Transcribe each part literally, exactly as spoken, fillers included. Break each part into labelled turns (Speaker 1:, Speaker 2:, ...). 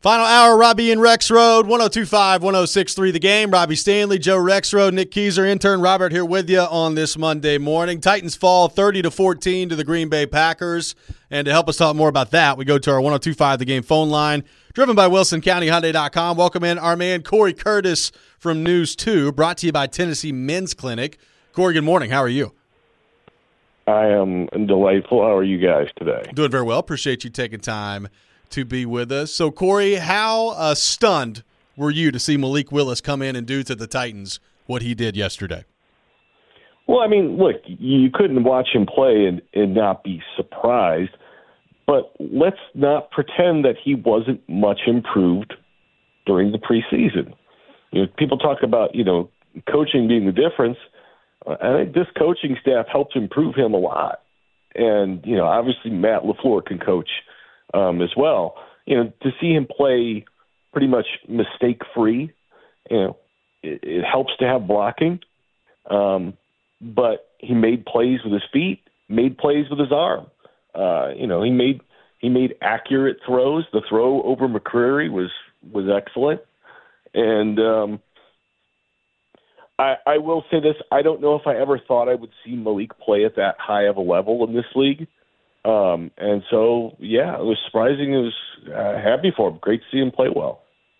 Speaker 1: Final hour, Robbie and Rex Road, one oh two point five, one oh six point three The Game. Robbie Stanley, Joe Rexroad, Nick Keyser, intern Robert here with you on this Monday morning. Titans fall thirty to fourteen to the Green Bay Packers. And to help us talk more about that, we go to our one oh two point five The Game phone line, driven by Wilson County Hyundai dot com. Welcome in our man Corey Curtis from News two, brought to you by Tennessee Men's Clinic. Corey, good morning. How are you?
Speaker 2: I am delightful. How are you guys today?
Speaker 1: Doing very well. Appreciate you taking time to be with us. So, Corey, how uh, stunned were you to see Malik Willis come in and do to the Titans what he did yesterday?
Speaker 2: Well, I mean, look, you couldn't watch him play and, and not be surprised, but let's not pretend that he wasn't much improved during the preseason. You know, people talk about, you know, coaching being the difference. I think this coaching staff helped improve him a lot. And, you know, obviously Matt LaFleur can coach um, as well. You know, to see him play pretty much mistake-free, you know, it, it helps to have blocking. Um, but he made plays with his feet, made plays with his arm. Uh, you know, he made he made accurate throws. The throw over McCreary was was excellent. And um, I, I will say this: I don't know if I ever thought I would see Malik play at that high of a level in this league. Um, and so, yeah, it was surprising. It was uh, happy for him. Great to see him play well.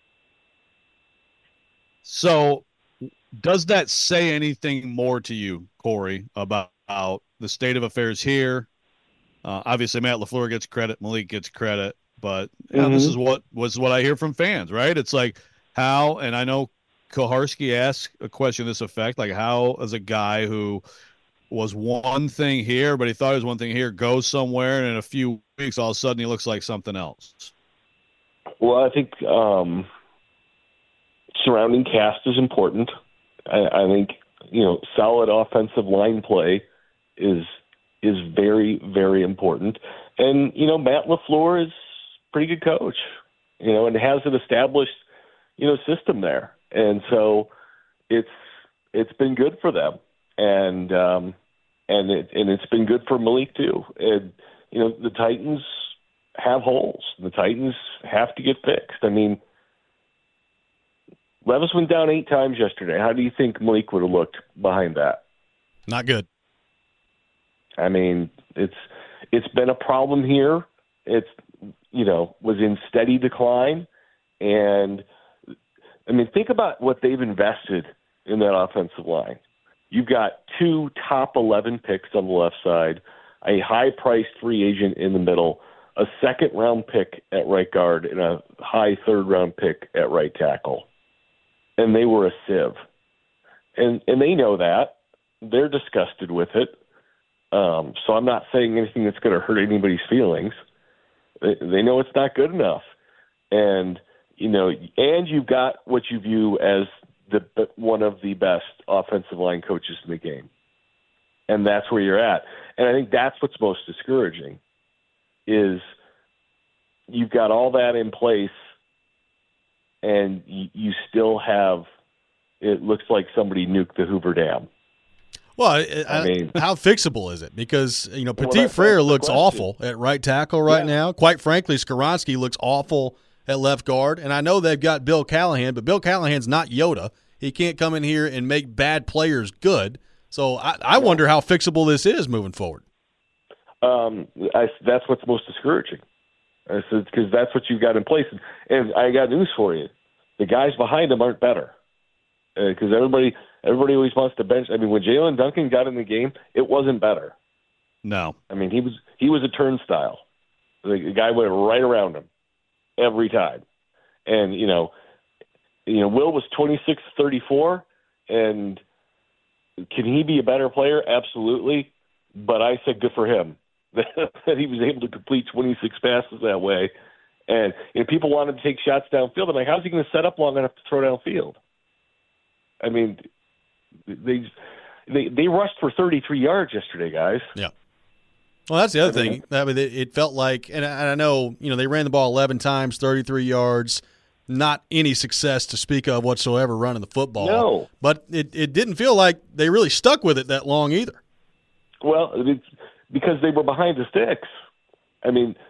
Speaker 3: So, does that say anything more to you, Corey, about, about the state of affairs here? Uh, obviously, Matt LaFleur gets credit, Malik gets credit, but you know,
Speaker 2: mm-hmm.
Speaker 3: this is what was what I hear from fans, right? It's like how, and I know Koharski asked a question to this effect, like how, as a guy who was one thing here, but he thought he was one thing here, goes somewhere, and in a few weeks, all of a sudden, he looks like something else.
Speaker 2: Well, I think um, surrounding cast is important. I, I think, you know, solid offensive line play is is very, very important. And, you know, Matt LaFleur is a pretty good coach, you know, and has an established, you know, system there. And so it's it's been good for them. And um, and it and it's been good for Malik too. And you know the Titans have holes. The Titans have to get fixed. I mean, Levis went down eight times yesterday. How do you think Malik would have looked behind that?
Speaker 1: Not good.
Speaker 2: I mean, it's it's been a problem here. It's you know was in steady decline, and I mean think about what they've invested in that offensive line. You've got two top eleven picks on the left side, a high-priced free agent in the middle, a second-round pick at right guard, and a high third-round pick at right tackle. And they were a sieve. And and they know that. They're disgusted with it. Um, so I'm not saying anything that's going to hurt anybody's feelings. They, they know it's not good enough. And, you know, and you've got what you view as the one of the best offensive line coaches in the game. And that's where you're at. And I think that's what's most discouraging is you've got all that in place and you, you still have, it looks like somebody nuked the Hoover Dam.
Speaker 1: Well, I, I mean, how fixable is it? Because, you know, Petit well, Frere looks awful at right tackle right yeah. now. Quite frankly, Skoronski looks awful at left guard, and I know they've got Bill Callahan, but Bill Callahan's not Yoda. He can't come in here and make bad players good. So I, I wonder how fixable this is moving forward.
Speaker 2: Um, I, that's what's most discouraging, because that's what you've got in place. And, and I got news for you: the guys behind him aren't better, because uh, everybody everybody always wants to bench. I mean, when Jalen Duncan got in the game, it wasn't better.
Speaker 3: No,
Speaker 2: I mean he was he was a turnstile. The, the guy went right around him every time. And, you know, you know, Will was twenty-six thirty-four, and can he be a better player? Absolutely. But I said good for him that he was able to complete twenty-six passes that way. And you know, people wanted to take shots downfield. I'm like, how's he going to set up long enough to throw downfield? I mean, they they they rushed for thirty-three yards yesterday, guys.
Speaker 1: Yeah. Well, that's the other thing. I mean, it felt like, and I know, you know, they ran the ball eleven times, thirty-three yards, not any success to speak of whatsoever running the football.
Speaker 2: No.
Speaker 1: But it, it didn't feel like they really stuck with it that long either.
Speaker 2: Well, it's because they were behind the sticks. I mean,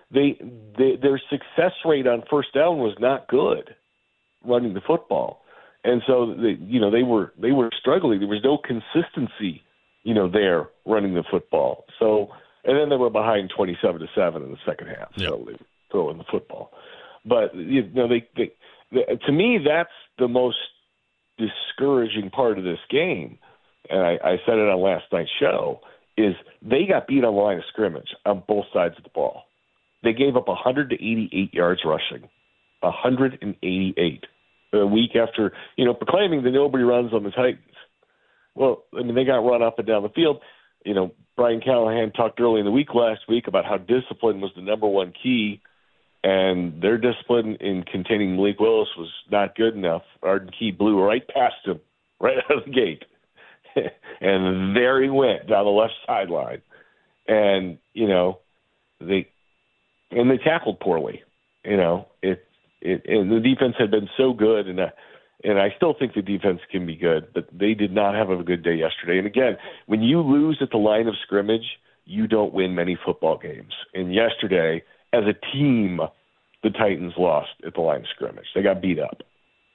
Speaker 2: they, they their success rate on first down was not good running the football. And so they, you know, they were they were struggling. There was no consistency, you know, there running the football. So, and then they were behind twenty-seven to seven in the second half. Yep. So they were throwing the football. But you know, they, they, they to me that's the most discouraging part of this game. And I, I said it on last night's show, is they got beat on the line of scrimmage on both sides of the ball. They gave up one hundred eighty-eight yards rushing, one hundred eighty-eight, a week after, you know, proclaiming that nobody runs on the Titans. Well, I mean, they got run up and down the field. You know, Brian Callahan talked early in the week last week about how discipline was the number one key, and their discipline in containing Malik Willis was not good enough. Arden Key blew right past him, right out of the gate. And there he went down the left sideline. And, you know, they and they tackled poorly. You know, it it and the defense had been so good, and uh, and I still think the defense can be good, but they did not have a good day yesterday. And again, when you lose at the line of scrimmage, you don't win many football games. And yesterday, as a team, the Titans lost at the line of scrimmage. They got beat up.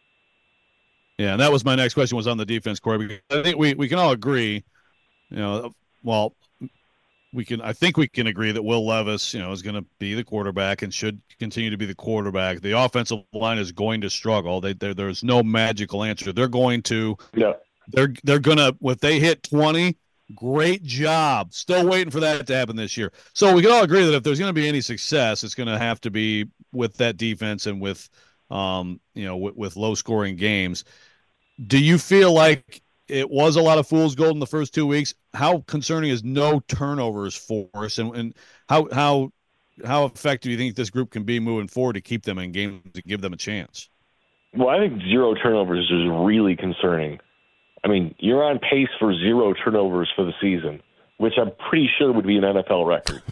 Speaker 3: Yeah, and that was my next question, was on the defense, Corey. Because I think we, we can all agree, you know, well, we can. I think we can agree that Will Levis, you know, is going to be the quarterback and should continue to be the quarterback. The offensive line is going to struggle. They, there's no magical answer. They're going to.
Speaker 2: Yeah.
Speaker 3: They're they're gonna. If they hit twenty, great job. Still waiting for that to happen this year. So we can all agree that if there's going to be any success, it's going to have to be with that defense and with, um, you know, with, with low scoring games. Do you feel like it was a lot of fool's gold in the first two weeks? How concerning is no turnovers for us, and, and how how how effective do you think this group can be moving forward to keep them in games, to give them a chance?
Speaker 2: Well, I think zero turnovers is really concerning. I mean, you're on pace for zero turnovers for the season, which I'm pretty sure would be an N F L record.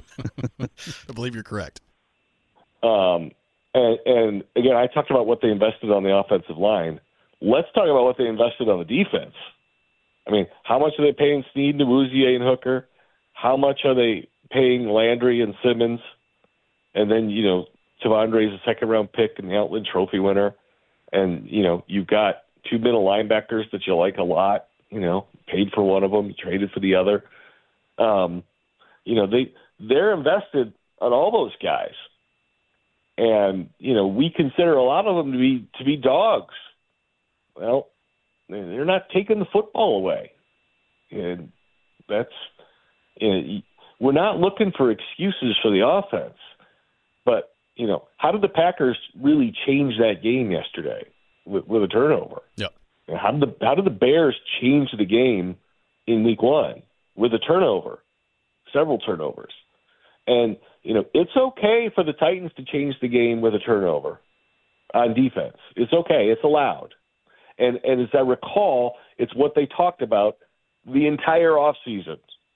Speaker 1: I believe you're correct.
Speaker 2: Um, and, and again, I talked about what they invested on the offensive line. Let's talk about what they invested on the defense. I mean, how much are they paying Snead, Nwuzie, and Hooker? How much are they paying Landry and Simmons? And then, you know, Tavondre's a second-round pick and the Outland Trophy winner. And, you know, you've got two middle linebackers that you like a lot, you know, paid for one of them, traded for the other. Um, you know, they, they're invested on all those guys. And, you know, we consider a lot of them to be to be dogs. Well, they're not taking the football away. And that's, you know, we're not looking for excuses for the offense. But, you know, how did the Packers really change that game yesterday with, with a turnover?
Speaker 1: Yeah.
Speaker 2: How did the how did the Bears change the game in week one with a turnover, several turnovers? And, you know, it's okay for the Titans to change the game with a turnover on defense. It's okay. It's allowed. And and as I recall, it's what they talked about the entire offseason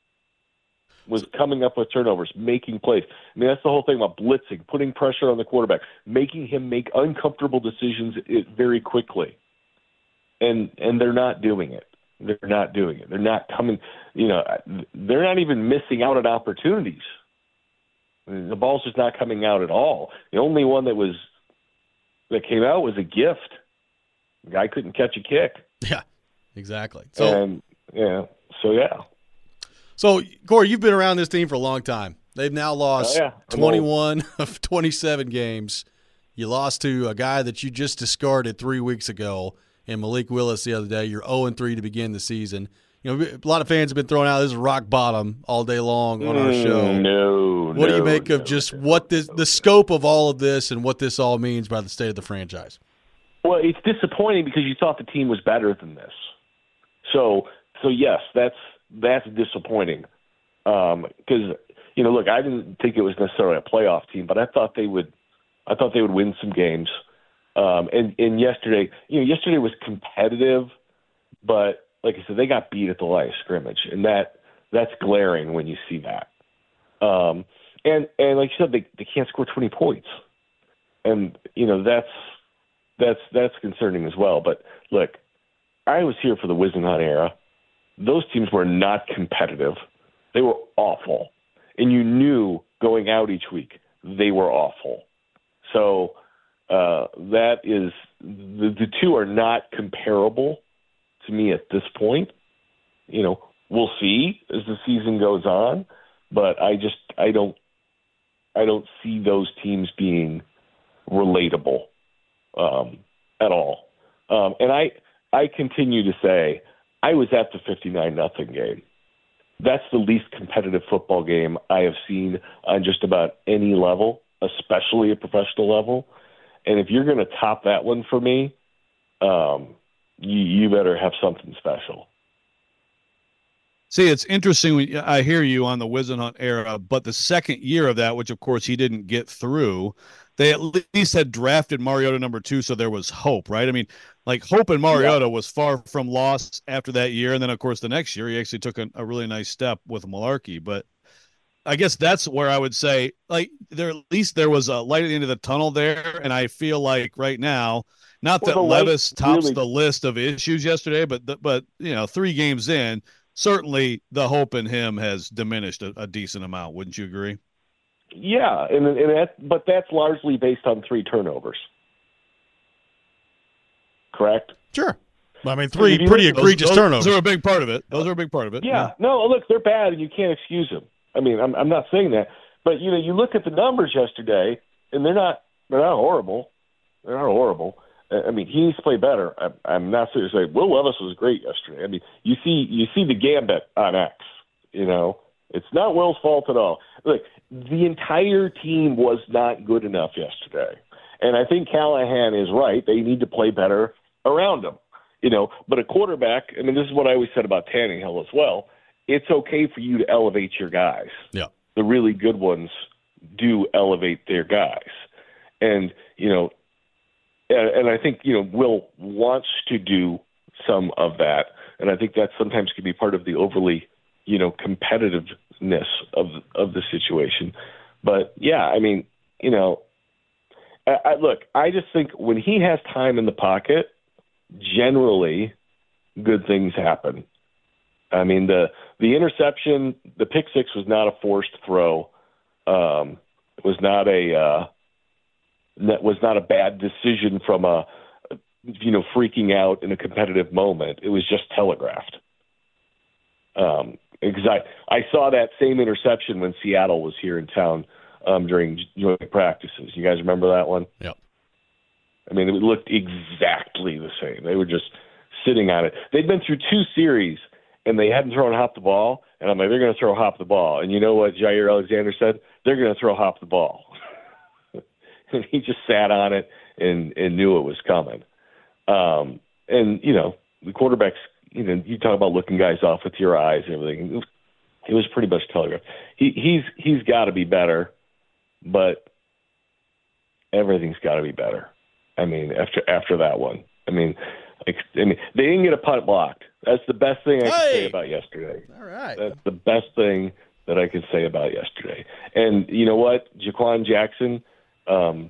Speaker 2: was coming up with turnovers, making plays. I mean, that's the whole thing about blitzing, putting pressure on the quarterback, making him make uncomfortable decisions very quickly. And and they're not doing it. They're not doing it. They're not coming, you know, they're not even missing out on opportunities. I mean, the ball's just not coming out at all. The only one that was that came out was a gift. The guy couldn't catch a kick.
Speaker 1: Yeah, exactly. So,
Speaker 2: and, yeah, so yeah.
Speaker 1: So, Corey, you've been around this team for a long time. They've now lost
Speaker 2: oh, yeah.
Speaker 1: twenty-one of twenty-seven games. You lost to a guy that you just discarded three weeks ago in Malik Willis the other day. You're oh and three to begin the season. You know, a lot of fans have been throwing out this is rock bottom all day long on our show.
Speaker 2: Mm, no,
Speaker 1: What
Speaker 2: no,
Speaker 1: do you make
Speaker 2: no,
Speaker 1: of just
Speaker 2: no,
Speaker 1: what this, the scope of all of this and what this all means by the state of the franchise?
Speaker 2: Well, it's disappointing because you thought the team was better than this. So, so yes, that's that's disappointing. Um, because you know, look, I didn't think it was necessarily a playoff team, but I thought they would. I thought they would win some games. Um, and and yesterday, you know, yesterday was competitive, but like I said, they got beat at the line of scrimmage, and that that's glaring when you see that. Um, and and like you said, they they can't score twenty points, and you know that's. That's that's concerning as well. But look, I was here for the Whisenhunt era. Those teams were not competitive. They were awful. And you knew going out each week, they were awful. So uh, that is the, the two are not comparable to me at this point. You know, we'll see as the season goes on, but I just I don't I don't see those teams being relatable um, at all. Um, and I I continue to say I was at the fifty-nine nothing game. That's the least competitive football game I have seen on just about any level, especially a professional level. And if you're going to top that one for me, um, you, you better have something special.
Speaker 3: See, it's interesting. When I hear you on the Whisenhunt era, but the second year of that, which of course he didn't get through, they at least had drafted Mariota number two, so there was hope, right? I mean, like hope in Mariota yeah. was far from lost after that year, and then of course the next year he actually took a, a really nice step with Malarkey. But I guess that's where I would say, like, there at least there was a light at the end of the tunnel there, and I feel like right now, not well, that Levis tops really... the list of issues yesterday, but but you know, three games in, certainly the hope in him has diminished a, a decent amount. Wouldn't you agree?
Speaker 2: Yeah, and, and that, but that's largely based on three turnovers. Correct?
Speaker 1: Sure. I mean, three pretty
Speaker 3: those,
Speaker 1: egregious
Speaker 3: those,
Speaker 1: turnovers.
Speaker 3: Those are a big part of it. Those are a big part of it.
Speaker 2: Yeah.
Speaker 3: yeah.
Speaker 2: No, look, they're bad, and you can't excuse them. I mean, I'm, I'm not saying that, but you know, you look at the numbers yesterday, and they're not they're not horrible. They're not horrible. I mean, he needs to play better. I, I'm not serious. Like, Will Levis was great yesterday. I mean, you see you see the gambit on X. You know, it's not Will's fault at all. Look, the entire team was not good enough yesterday, and I think Callahan is right. They need to play better around him. You know, but a quarterback, I mean, this is what I always said about Tannehill as well. It's okay for you to elevate your guys.
Speaker 1: Yeah.
Speaker 2: The really good ones do elevate their guys. And, you know, and, and I think, you know, Will wants to do some of that. And I think that sometimes can be part of the overly, you know, competitiveness of of the situation. But, yeah, I mean, you know, I, I, look, I just think when he has time in the pocket, generally good things happen. I mean, the the interception, the pick six was not a forced throw. Um, it was not a uh, that was not a bad decision from a you know freaking out in a competitive moment. It was just telegraphed. Um, because I, I saw that same interception when Seattle was here in town um, during joint practices. You guys remember that one?
Speaker 1: Yep.
Speaker 2: I mean, it looked exactly the same. They were just sitting on it. They'd been through two series, and they hadn't thrown Hop the ball. And I'm like, they're going to throw Hop the ball. And you know what Jair Alexander said? They're going to throw Hop the ball. And he just sat on it and, and knew it was coming. Um, and, you know, the quarterbacks, you know, you talk about looking guys off with your eyes and everything. It was, it was pretty much telegraphed. He, he's he's got to be better, but everything's got to be better. I mean, after after that one, I mean, like, I mean, they didn't get a punt blocked. That's the best thing I can
Speaker 1: hey!
Speaker 2: say about yesterday.
Speaker 1: All right,
Speaker 2: that's the best thing that I can say about yesterday. And you know what, Jaquan Jackson um,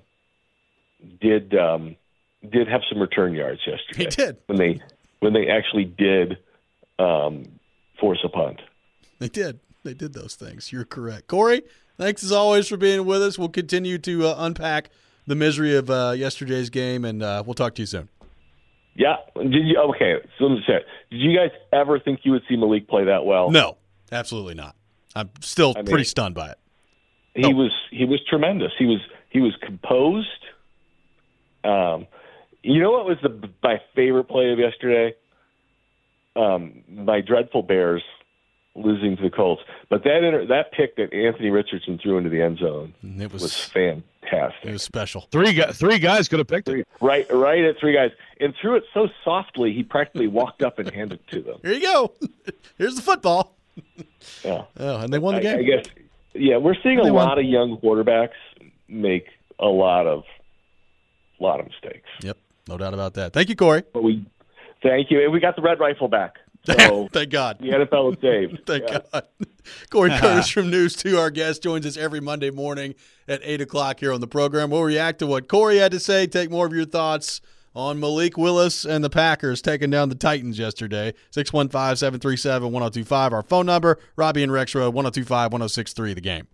Speaker 2: did um, did have some return yards yesterday.
Speaker 1: He did
Speaker 2: when they when they actually did um, force a punt.
Speaker 1: They did. They did those things. You're correct, Corey. Thanks as always for being with us. We'll continue to uh, unpack the misery of uh, yesterday's game, and uh, we'll talk to you soon.
Speaker 2: Yeah. Did you? Okay. So let me say, did you guys ever think you would see Malik play that well?
Speaker 1: No, absolutely not. I'm still I mean, pretty stunned by it.
Speaker 2: He oh. was he was tremendous. He was he was composed. Um, you know what was the my favorite play of yesterday? Um, my dreadful Bears losing to the Colts, but that inter- that pick that Anthony Richardson threw into the end zone
Speaker 1: it was,
Speaker 2: was fantastic.
Speaker 1: It was special.
Speaker 3: Three guys, three guys could have picked
Speaker 2: three,
Speaker 3: it
Speaker 2: right, right at three guys, and threw it so softly he practically walked up and handed it to them.
Speaker 1: Here you go. Here's the football.
Speaker 2: Yeah.
Speaker 1: Oh, and they won the game.
Speaker 2: I, I guess. Yeah, we're seeing a lot of young quarterbacks make a lot of, lot of mistakes.
Speaker 1: Yep, no doubt about that. Thank you, Corey.
Speaker 2: But we, thank you, and we got the red rifle back. So
Speaker 1: thank God.
Speaker 2: The N F L is saved.
Speaker 1: Thank
Speaker 2: yeah.
Speaker 1: God. Corey Curtis from News two, our guest, joins us every Monday morning at eight o'clock here on the program. We'll react to what Corey had to say, take more of your thoughts on Malik Willis and the Packers taking down the Titans yesterday. six one five, seven three seven, one oh two five, our phone number. Robbie and Rex Road, one oh two five, one oh six three, the game.